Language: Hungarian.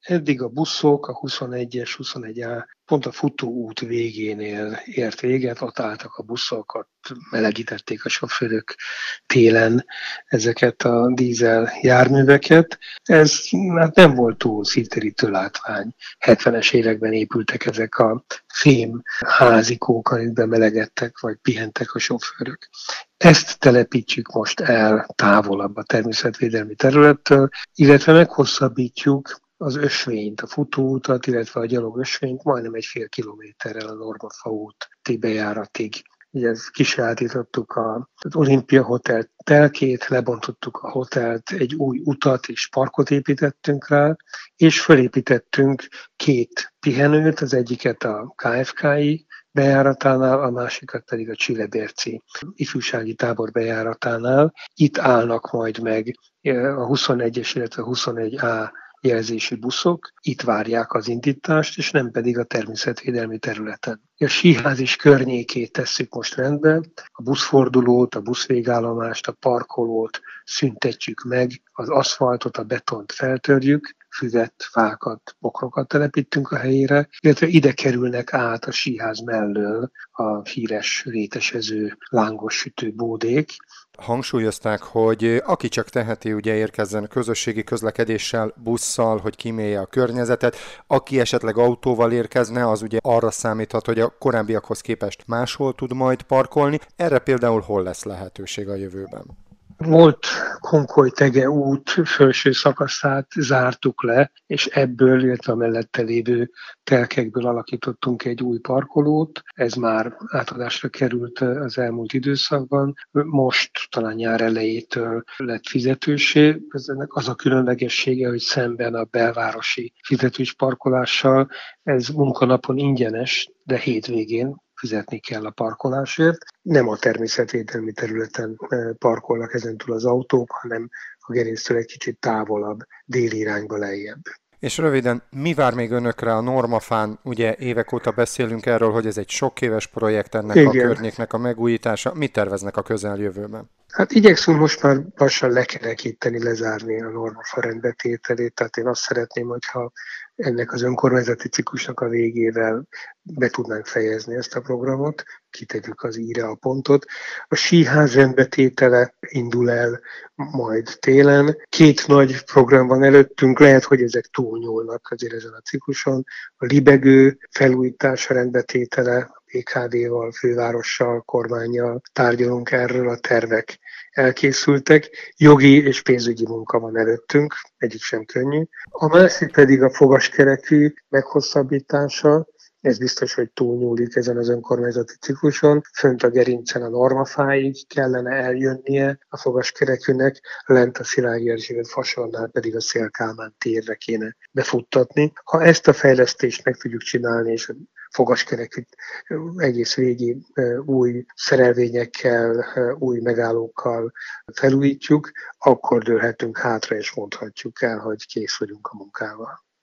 Eddig a buszok, a 21-es, 21A pont a futóút végénél ért véget, ott álltak a buszok, ott melegítették a sofőrök télen ezeket a dízel járműveket. Ez hát nem volt túl szívterítő látvány. 70-es években épültek ezek a fém házikók, amikben melegedtek vagy pihentek a sofőrök. Ezt telepítsük most el távolabb a természetvédelmi területtől, illetve meghosszabbítjuk az ösvényt, a futóutat, illetve a gyalogösvényt majdnem egy fél kilométerrel a Normafa út bejáratig. Ugye ezt kisajátítottuk az Olimpia Hotel telkét, lebontottuk a hotelt, egy új utat és parkot építettünk rá, és felépítettünk két pihenőt, az egyiket a KFK-i bejáratánál, a másikat pedig a Csillebérci ifjúsági tábor bejáratánál. Itt állnak majd meg a 21-es, illetve a 21A jelzésű buszok, itt várják az indítást, és nem pedig a természetvédelmi területen. A síházis környékét tesszük most rendbe, a buszfordulót, a buszvégállomást, a parkolót szüntetjük meg, az aszfaltot, a betont feltörjük, füvet, fákat, bokrokat telepítünk a helyére, illetve ide kerülnek át a síház mellől a híres rétesező lángos sütő bódék. Hangsúlyozták, hogy aki csak teheti, ugye érkezzen közösségi közlekedéssel, busszal, hogy kímélje a környezetet. Aki esetleg autóval érkezne, az ugye arra számíthat, hogy a korábbiakhoz képest máshol tud majd parkolni. Erre például hol lesz lehetőség a jövőben? Volt Konkoly-Tege út felső szakaszát zártuk le, és ebből, illetve a mellette lévő telkekből alakítottunk egy új parkolót. Ez már átadásra került az elmúlt időszakban. Most talán nyár elejétől lett fizetősé. Ennek az a különlegessége, hogy szemben a belvárosi fizetős parkolással ez munkanapon ingyenes, de hétvégén fizetni kell a parkolásért. Nem a természetvédelmi területen parkolnak ezentúl az autók, hanem a gerinctől egy kicsit távolabb, déli irányba lejjebb. És röviden, mi vár még önökre a Normafán? Ugye évek óta beszélünk erről, hogy ez egy sok éves projekt, ennek a Igen. környéknek a megújítása. Mit terveznek a közeljövőben? Hát igyekszünk most már lassan lekerekíteni, lezárni a Normafa rendbetételét, tehát én azt szeretném, hogyha ennek az önkormányzati ciklusnak a végével be tudnánk fejezni ezt a programot, kitegyük az íre a pontot. A síház rendbetétele indul el majd télen. Két nagy program van előttünk, lehet, hogy ezek túlnyúlnak azért ezen a cikluson. A libegő felújítása rendbetétele, PKD-val, fővárossal, kormánnyal tárgyalunk erről, a tervek elkészültek. Jogi és pénzügyi munka van előttünk, egyik sem könnyű. A másik pedig a fogaskerekű meghosszabbítása, ez biztos, hogy túlnyúlik ezen az önkormányzati cikluson. Fönt a gerincen a Normafáig kellene eljönnie a fogaskerekűnek, lent a Szilágyi Erzsébet fasornál pedig a Széll Kálmán térre kéne befuttatni. Ha ezt a fejlesztést meg tudjuk csinálni, és a fogaskerekűt egész végig új szerelvényekkel, új megállókkal felújítjuk, akkor dőlhetünk hátra, és mondhatjuk el, hogy kész vagyunk a munkával.